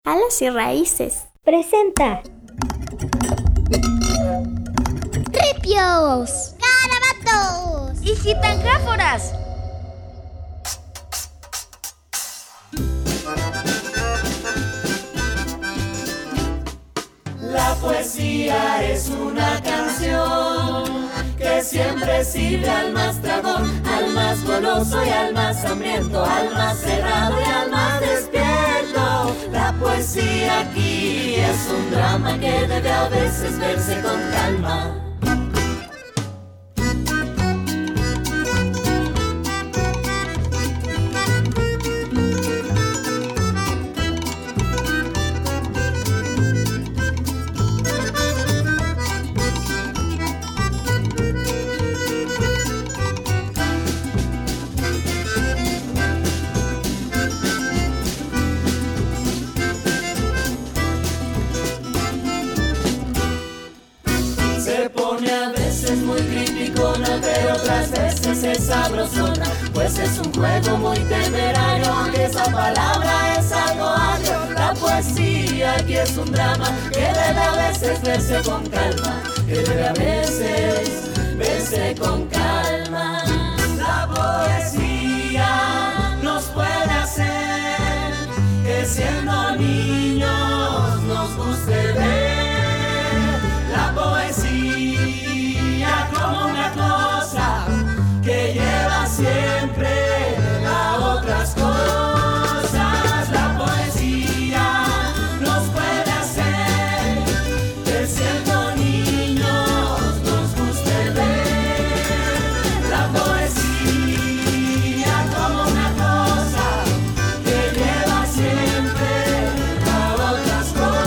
Alas y Raíces presenta ¡Ripios! ¡Garabatos! ¡Y Gitangáforas! La poesía es una canción que siempre sirve al más tragón, al más goloso y al más hambriento, al más cerrado y al más despierto. La poesía aquí es un drama que debe a veces verse con calma. Pero otras veces es sabrosona, pues es un juego muy temerario, aunque esa palabra es algo agrio. La poesía aquí es un drama que debe a veces verse con calma, que debe a veces verse con calma. La poesía nos puede hacer que siendo niños nos guste ver la poesía como una cosa que lleva siempre a otras cosas. La poesía nos puede hacer que siendo niños nos guste ver la poesía como una cosa que lleva siempre a otras cosas.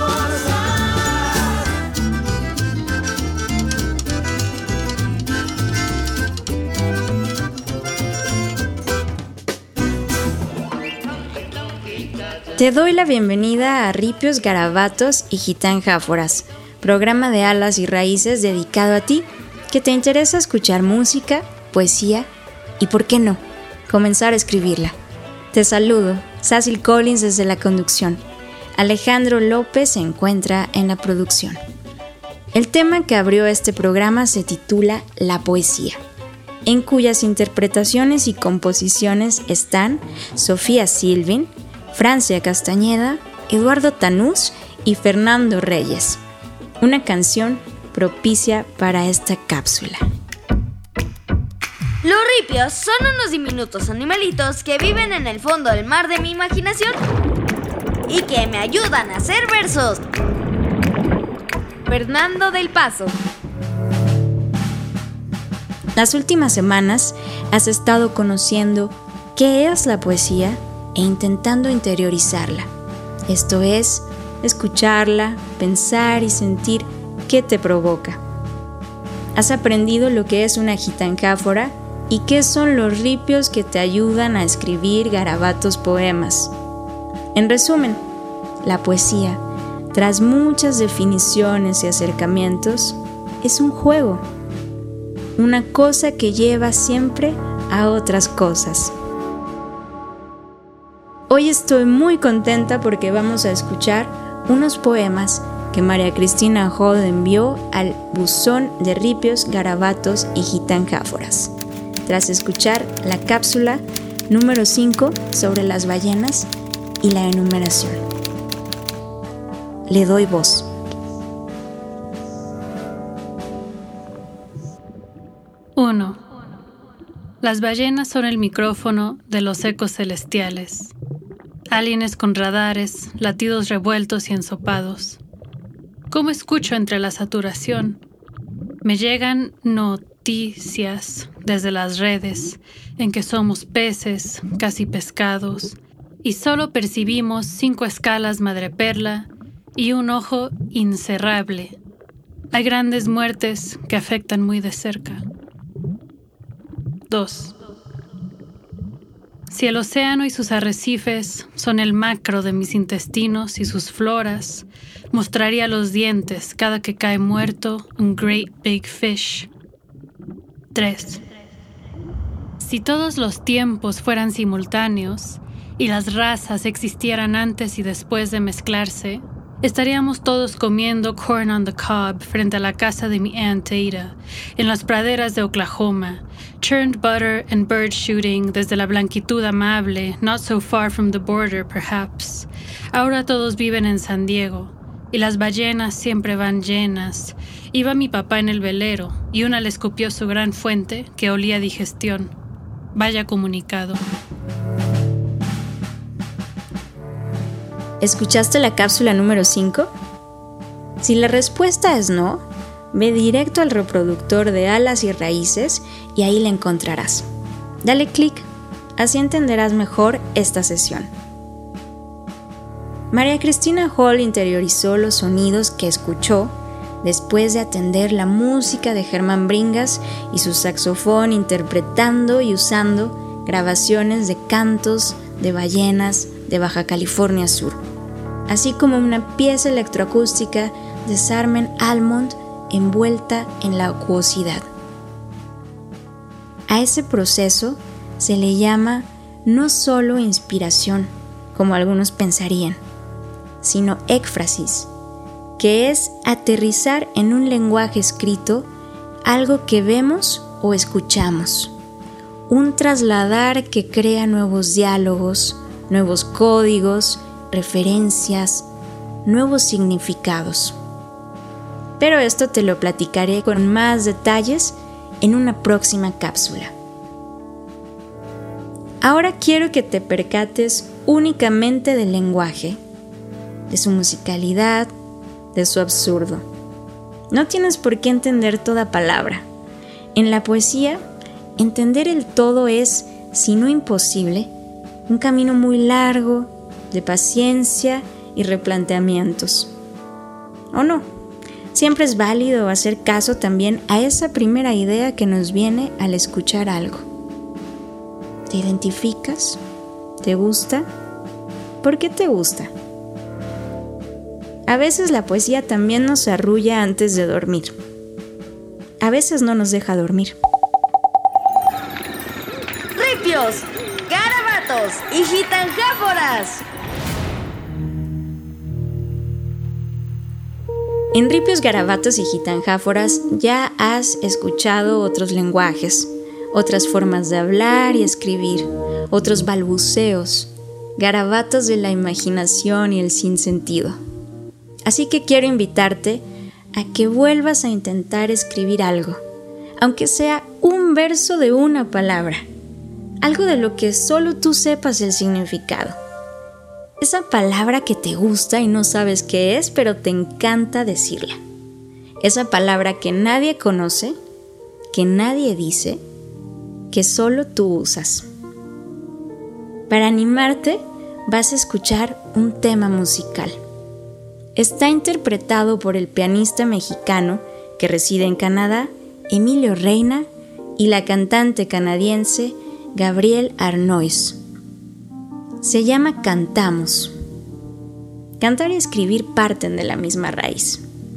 Te doy la bienvenida a Ripios, Garabatos y Gitangáforas, programa de alas y raíces dedicado a ti, que te interesa escuchar música, poesía y, ¿por qué no?, comenzar a escribirla. Te saludo, Cecil Collins desde la conducción. Alejandro López se encuentra en la producción. El tema que abrió este programa se titula La poesía, en cuyas interpretaciones y composiciones están Sofía Silvin, Francia Castañeda, Eduardo Tanús y Fernando Reyes. Una canción propicia para esta cápsula. Los ripios son unos diminutos animalitos que viven en el fondo del mar de mi imaginación y que me ayudan a hacer versos. Fernando del Paso. Las últimas semanas has estado conociendo qué es la poesía e intentando interiorizarla. Esto es, escucharla, pensar y sentir qué te provoca. Has aprendido lo que es una gitangáfora y qué son los ripios que te ayudan a escribir garabatos poemas. En resumen, la poesía, tras muchas definiciones y acercamientos, es un juego, una cosa que lleva siempre a otras cosas. Hoy estoy muy contenta porque vamos a escuchar unos poemas que María Cristina Hall envió al buzón de ripios, garabatos y gitangáforas, tras escuchar la cápsula número 5 sobre las ballenas y la enumeración. Le doy voz. Uno. Las ballenas son el micrófono de los ecos celestiales. Aliens con radares, latidos revueltos y ensopados. ¿Cómo escucho entre la saturación? Me llegan noticias desde las redes, en que somos peces, casi pescados, y solo percibimos 5 escalas madreperla y un ojo incerrable. Hay grandes muertes que afectan muy de cerca. 2. Si el océano y sus arrecifes son el macro de mis intestinos y sus floras, mostraría los dientes cada que cae muerto un great big fish. 3. Si todos los tiempos fueran simultáneos y las razas existieran antes y después de mezclarse, estaríamos todos comiendo corn on the cob frente a la casa de mi Aunt Ada, en las praderas de Oklahoma, churned butter and bird shooting desde la blanquitud amable, not so far from the border perhaps. Ahora todos viven en San Diego, y las ballenas siempre van llenas. Iba mi papá en el velero, y una le escupió su gran fuente, que olía a digestión. Vaya comunicado. ¿Escuchaste la cápsula número 5? Si la respuesta es no, ve directo al reproductor de Alas y Raíces y ahí la encontrarás. Dale clic, así entenderás mejor esta sesión. María Cristina Hall interiorizó los sonidos que escuchó después de atender la música de Germán Bringas y su saxofón interpretando y usando grabaciones de cantos de ballenas de Baja California Sur, así como una pieza electroacústica de Sarmen Almond envuelta en la acuosidad. A ese proceso se le llama no solo inspiración, como algunos pensarían, sino éfrasis, que es aterrizar en un lenguaje escrito algo que vemos o escuchamos, un trasladar que crea nuevos diálogos, nuevos códigos, referencias, nuevos significados. Pero esto te lo platicaré con más detalles en una próxima cápsula. Ahora quiero que te percates únicamente del lenguaje, de su musicalidad, de su absurdo. No tienes por qué entender toda palabra. En la poesía, entender el todo es, si no imposible, un camino muy largo de paciencia y replanteamientos. ¿O no? Siempre es válido hacer caso también a esa primera idea que nos viene al escuchar algo. ¿Te identificas? ¿Te gusta? ¿Por qué te gusta? A veces la poesía también nos arrulla antes de dormir. A veces no nos deja dormir. ¡Ripios! ¡Garabatos! ¡Y gitanjáforas! En Ripios, Garabatos y Gitanjáforas ya has escuchado otros lenguajes, otras formas de hablar y escribir, otros balbuceos, garabatos de la imaginación y el sinsentido. Así que quiero invitarte a que vuelvas a intentar escribir algo, aunque sea un verso de una palabra, algo de lo que solo tú sepas el significado. Esa palabra que te gusta y no sabes qué es, pero te encanta decirla. Esa palabra que nadie conoce, que nadie dice, que solo tú usas. Para animarte, vas a escuchar un tema musical. Está interpretado por el pianista mexicano que reside en Canadá, Emilio Reina, y la cantante canadiense Gabrielle Arnois. Se llama Cantamos. Cantar y escribir parten de la misma raíz.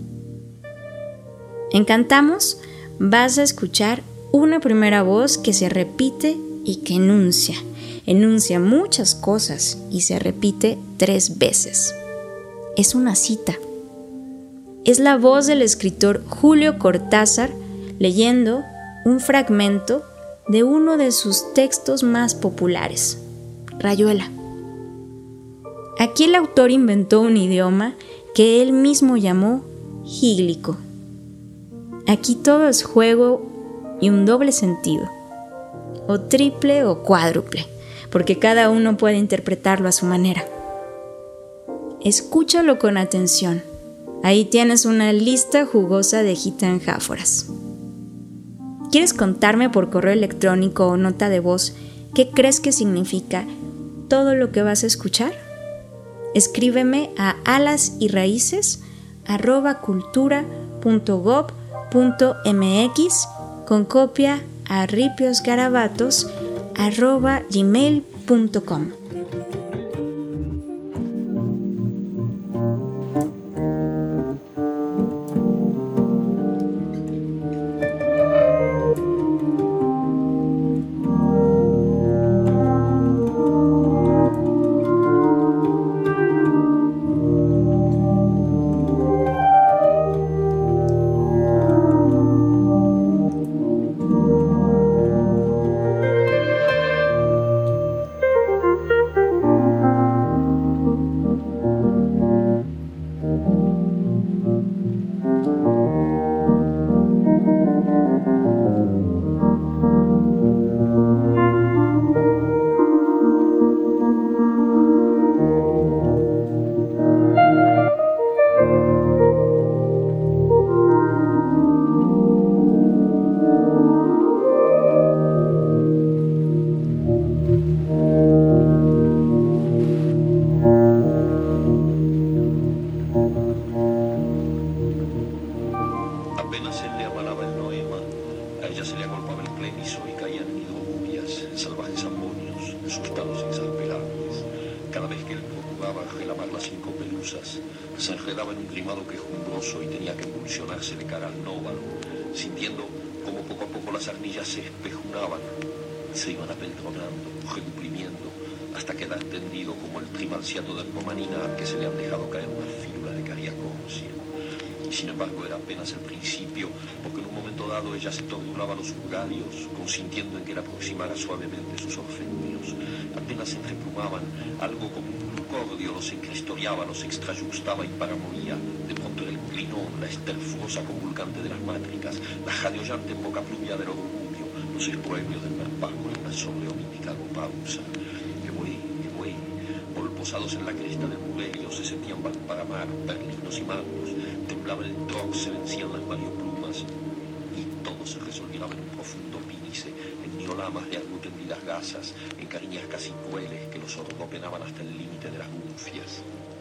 En Cantamos vas a escuchar una primera voz que se repite y que enuncia muchas cosas y se repite 3 veces. Es una cita. Es la voz del escritor Julio Cortázar leyendo un fragmento de uno de sus textos más populares, Rayuela. Aquí el autor inventó un idioma que él mismo llamó gíglico. Aquí todo es juego y un doble sentido, o triple o cuádruple, porque cada uno puede interpretarlo a su manera. Escúchalo con atención. Ahí tienes una lista jugosa de gitanjáforas. ¿Quieres contarme por correo electrónico o nota de voz qué crees que significa todo lo que vas a escuchar? Escríbeme a alasyraíces@cultura.gov.mx con copia a ripiosgarabatos@gmail.com. Se enredaba en un rimado quejumbroso y tenía que impulsionarse de cara al nóvalo, sintiendo como poco a poco las arnillas se espejunaban, se iban apeltronando, recuprimiendo, hasta quedar tendido como el primalciato del Romanina al que se le han dejado caer una fílula de cariaconcia. Y sin embargo era apenas el principio, porque en un momento dado ella se torturaba los urgalios, consintiendo en que le aproximara suavemente sus orfendios. Apenas se entreplumaban, algo como un glucordio los encristoriaba, los extrayuxtaba y paramonía. De pronto era el clinón, la esterfuosa convulcante de las mátricas, la jadeollante boca pluvia del orgullo, los espuemios del merpáculo en una sobreomítica pausa. Posados en la cresta del Mugelio se sentían Valparamar, perlinos y magos, temblaba el troc, se vencían las marioplumas y todo se resolviera en un profundo pínice, en niolamas de algo tendidas gasas, en cariñas casi crueles que los ojos penaban hasta el límite de las gunfias.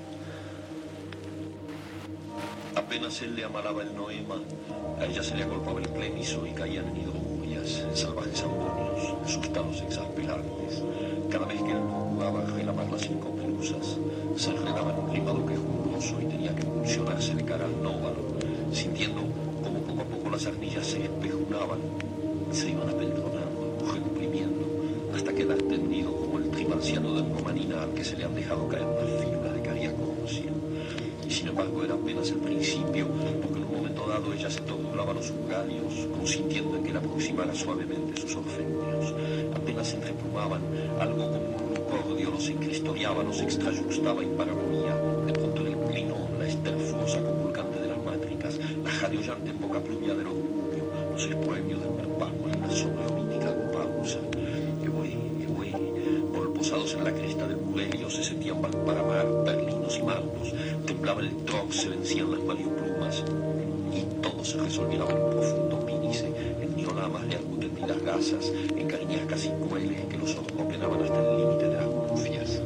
Apenas él le amalaba el noema, a ella se le agolpaba el clemiso y caían en hidromurias, en salvajes ambonios, en sustados exasperantes. Cada vez que él procuraba relamar las cinco pelusas, se enredaba en un rimado quejumbroso y tenía que impulsionarse de cara al nóvalo, sintiendo como poco a poco las arnillas se espejunaban, se iban apeltronando, recuprimiendo, hasta quedar tendido como el primalciato del Romanina al que se le han dejado caer una fílula de cariaconcia. Y sin embargo era apenas el principio, porque en un momento dado ella se torturaba los urgalios, consintiendo en que le aproximara suavemente sus orfendios. Apenas se entreplumaban, algo como un glucordio los encristoriaba, los extrayuxtaba y paramonía. De pronto era el clinón, la esterfuosa convulcante de las mátricas, la jadeollante boca pluvia del orgullo, los espuemios del merpáculo en una sobreomítica pausa. Posados en la cresta del Mugelio se sentían Valparamar, perlinos y magos, temblaba el troc, se vencían las marioplumas y todo se resolviera en un profundo pínice, en niolamas de algo tendidas gasas, en cariñas casi crueles que los ojos penaban hasta el límite de las gunfias.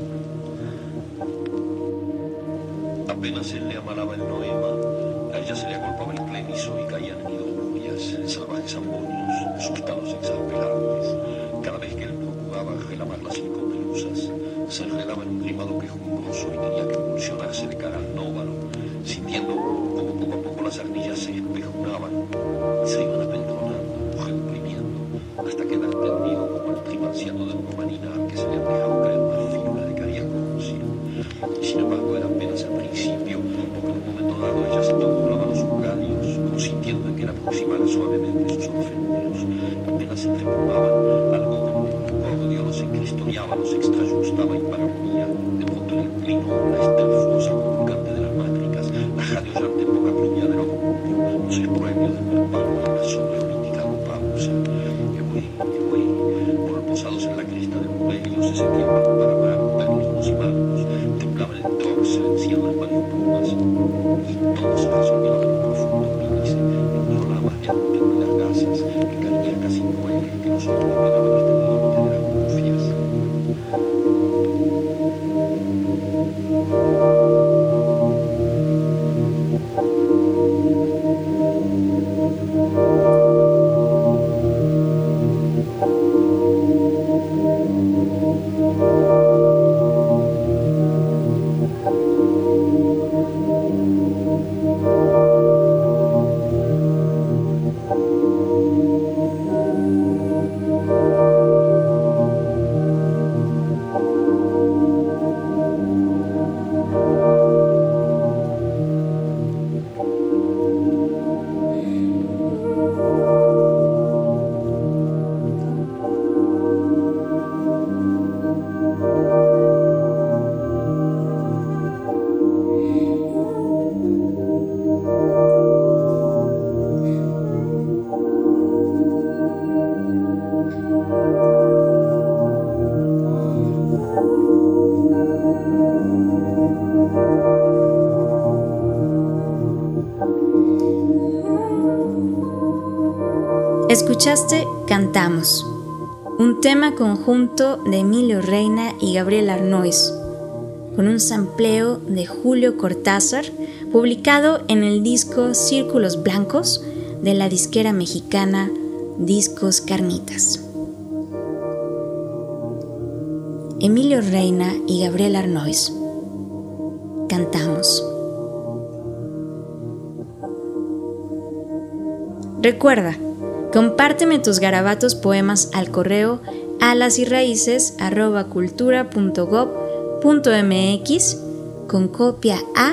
Apenas él le amalaba el noema, a ella se le agolpaba el clemiso y caían en hidromurias, en salvajes ambonios, en sustados exasperantes. Cada vez que él procuraba relamar las cinco pelusas, se enredaba en un rimado quejumbroso y tenía que impulsionarse de cara al nóvalo, sintiendo como poco a poco las arnillas se espejunaban, se iban apeltronando, recuprimiendo, hasta quedar tendido como el primalciato del Romanina al que se le han dejado caer una fílula de cariaconcia. Y sin embargo era apenas el principio, porque en un momento dado ella se torturaba los urgalios, consintiendo en que le aproximara suavemente sus orfendios. Apenas se entreplumaban, algo como un glucordio los encristoriaba, los extrayuxtaba y paramonía. De pronto era el clinón, la esterfuosa convulcante de las mátricas, la jadeollante boca pluvia del orgullo, los espuemios del merpáculo en una sobreomítica pausa. Posados en la cresta del Mugelio se sentían Valparamar, perlinos y magos, temblaba el troc, se vencían las marioplumas y todo se resolviera en un profundo pínice, en niolamas de algo tendidas gasas, en cariñas casi crueles que los ojos penaban hasta el límite de las gunfias. Escuchaste Cantamos, un tema conjunto de Emilio Reina y Gabriel Arnois, con un sampleo de Julio Cortázar, publicado en el disco Círculos Blancos de la disquera mexicana Discos Carnitas. Emilio Reina y Gabriel Arnois, Cantamos. Recuerda, compárteme tus garabatos poemas al correo alasyraíces@cultura.gov.mx con copia a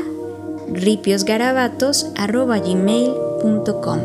ripiosgarabatos@gmail.com.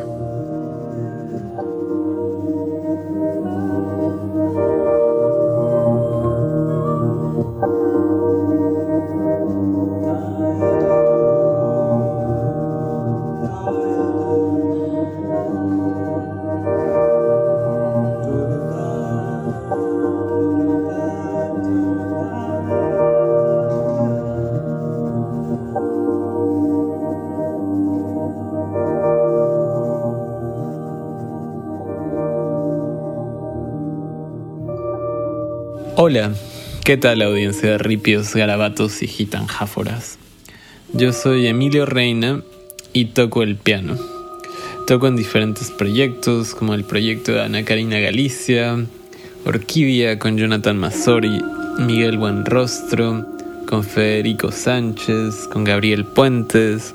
Hola, ¿qué tal audiencia de Ripios, Garabatos y Gitanjáforas? Yo soy Emilio Reina y toco el piano. Toco en diferentes proyectos como el proyecto de Ana Karina Galicia, Orquídea con Jonathan Mazzori, Miguel Buenrostro, con Federico Sánchez, con Gabriel Puentes,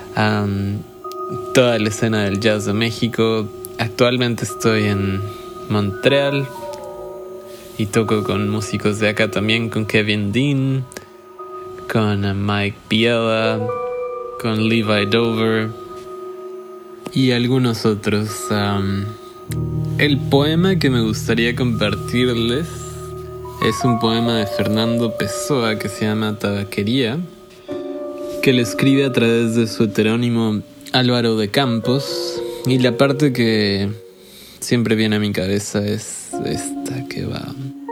toda la escena del jazz de México. Actualmente estoy en Montreal y toco con músicos de acá también, con Kevin Dean, con Mike Biela, con Levi Dover y algunos otros. El poema que me gustaría compartirles es un poema de Fernando Pessoa que se llama Tabaquería, que lo escribe a través de su heterónimo Álvaro de Campos, y la parte que siempre viene a mi cabeza es esta que va: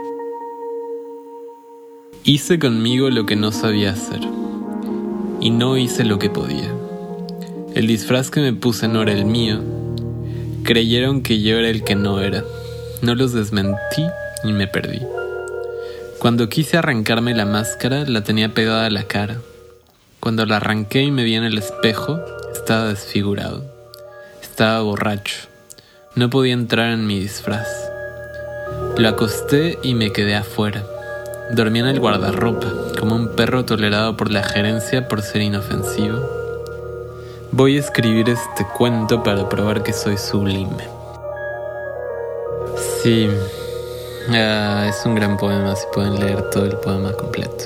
hice conmigo lo que no sabía hacer y no hice lo que podía. El disfraz que me puse no era el mío. Creyeron que yo era el que no era. No los desmentí y me perdí. Cuando quise arrancarme la máscara, la tenía pegada a la cara. Cuando la arranqué y me vi en el espejo, estaba desfigurado. Estaba borracho. No podía entrar en mi disfraz. Lo acosté y me quedé afuera. Dormí en el guardarropa, como un perro tolerado por la gerencia por ser inofensivo. Voy a escribir este cuento para probar que soy sublime. Sí, es un gran poema, si pueden leer todo el poema completo.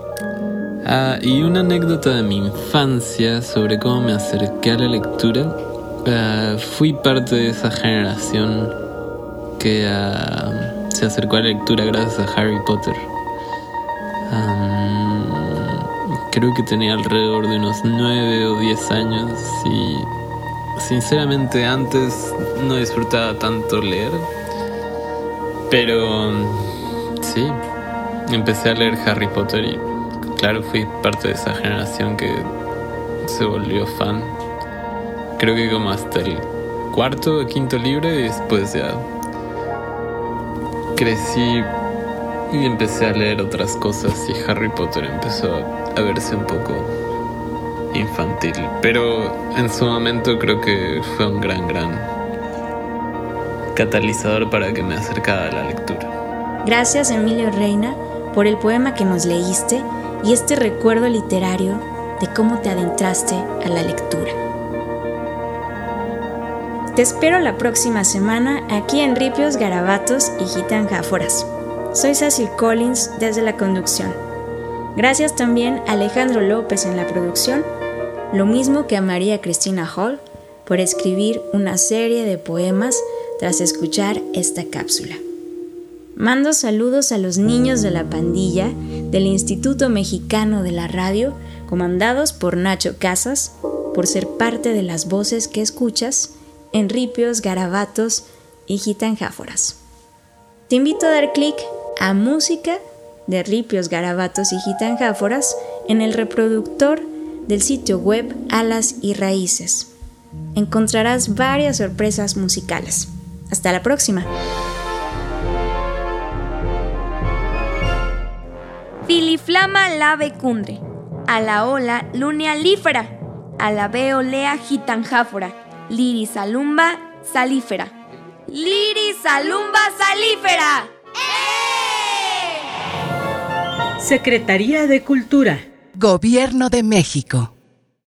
Y una anécdota de mi infancia sobre cómo me acerqué a la lectura. Fui parte de esa generación que se acercó a la lectura gracias a Harry Potter. Creo que tenía alrededor de unos 9 o 10 años y sinceramente antes no disfrutaba tanto leer, pero sí, empecé a leer Harry Potter y claro, fui parte de esa generación que se volvió fan. Creo que como hasta el cuarto o quinto libro, y después ya crecí y empecé a leer otras cosas y Harry Potter empezó a verse un poco infantil. Pero en su momento creo que fue un gran catalizador para que me acercara a la lectura. Gracias, Emilio Reina, por el poema que nos leíste y este recuerdo literario de cómo te adentraste a la lectura. Te espero la próxima semana aquí en Ripios, Garabatos y Gitanjáforas. Soy Cecil Collins desde la conducción. Gracias también a Alejandro López en la producción, lo mismo que a María Cristina Hall por escribir una serie de poemas tras escuchar esta cápsula. Mando saludos a los niños de la pandilla del Instituto Mexicano de la Radio, comandados por Nacho Casas, por ser parte de las voces que escuchas en Ripios, Garabatos y Gitanjáforas. Te invito a dar clic a música de Ripios, Garabatos y Gitanjáforas en el reproductor del sitio web Alas y Raíces. Encontrarás varias sorpresas musicales. Hasta la próxima. Filiflama lave cundre, a la ola lunia lífera, a la veolea gitanjáfora, lirisalumba salífera. ¡Lirisalumba salífera! Secretaría de Cultura. Gobierno de México.